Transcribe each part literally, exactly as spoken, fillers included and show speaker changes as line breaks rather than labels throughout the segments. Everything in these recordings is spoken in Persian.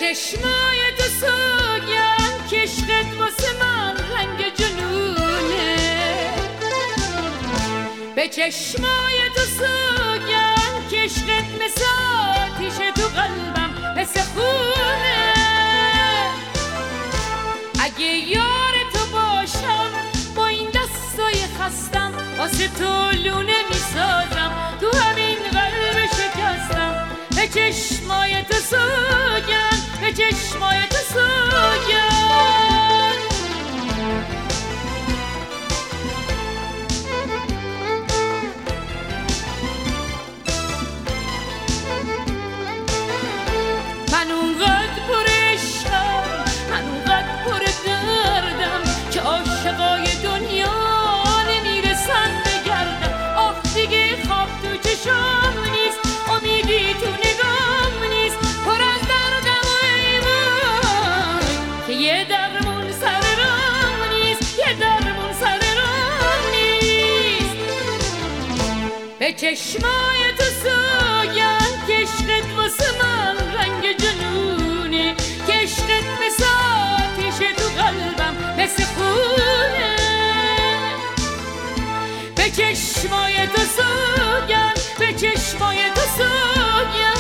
چشمای تو سوگن که عشقت واسه من رنگ جنونه، به چشمای تو سوگن که عشقت مثل آتیش تو قلبم مثل خونه. اگه یار تو باشم با این دستای خستم واسه تو لونه میسازم، تو همین قلب شکستم. به چشمای تو سوگن، به چشمای تو سوگن. من اونقدر پر عشقم، من اونقدر پر دردم که عاشقای دنیا نمیرسن بگردم. آخ دیگه خواب تو چشام نیست، امیدی تو نگام نیست، پر از دردم و ایمان که یه درمون سر راه نیست، یه درمون سر راه نیست. به چشمای تو سوگن که عشقت واسه من رنگ جنونه، که عشقت مثل آتیش تو قلبم مثل خونه. به چشمای تو سوگن، به چشمای تو سوگن.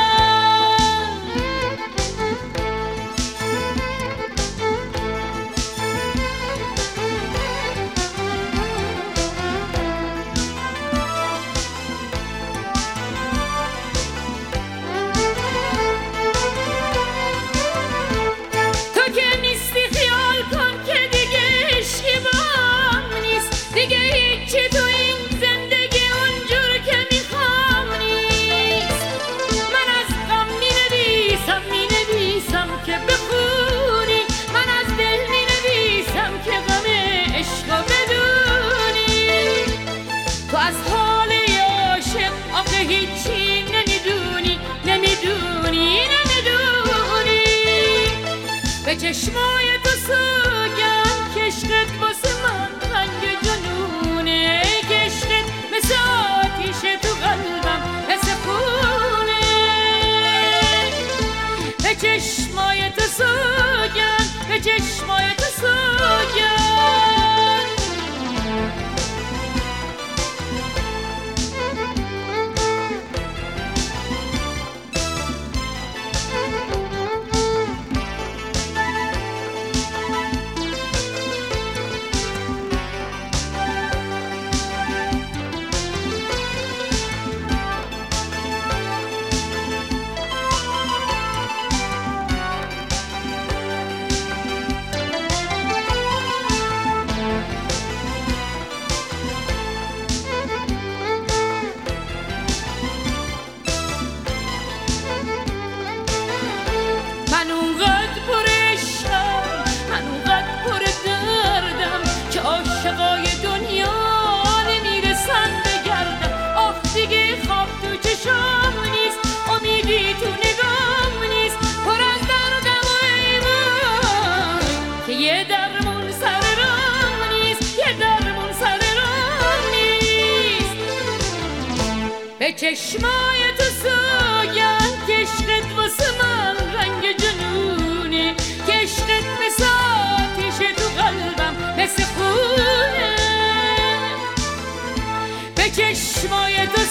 تو که نیستی خیال کن که دیگه عشقی با هم نیست، دیگه هیچی تو این زندگی اونجور که میخوام نیست. من از غم مینویسم مینویسم که بخونی، من از دل مینویسم که غم عشقو بدونی. تو از حال عاشق آخه هیچی نمیدونی، نمیدونی، نمیدونی. به چشمای تو سوگن که عشقت واسه من رنگ جنونه، که عشقت مثل آتیش تو قلبم مثل خونه. به چشمای تو سوگن، به چشمای تو سوگن. من اونقدر پر عشقم، من اونقدر پر دردم که عاشقای دنیا نمیرسن بگردم. آخ دیگه خواب تو چشام نیست، امیدی تو نگام نیست، پر از دردم و ایمان که یه درمون سر راه نیست، یه درمون سر راه نیست. به چشمای تو سوگن که عشقت واسه من رنگ جنونه، که عشقت مثل آتیش تو قلبم مثل خونه. به چشمای تو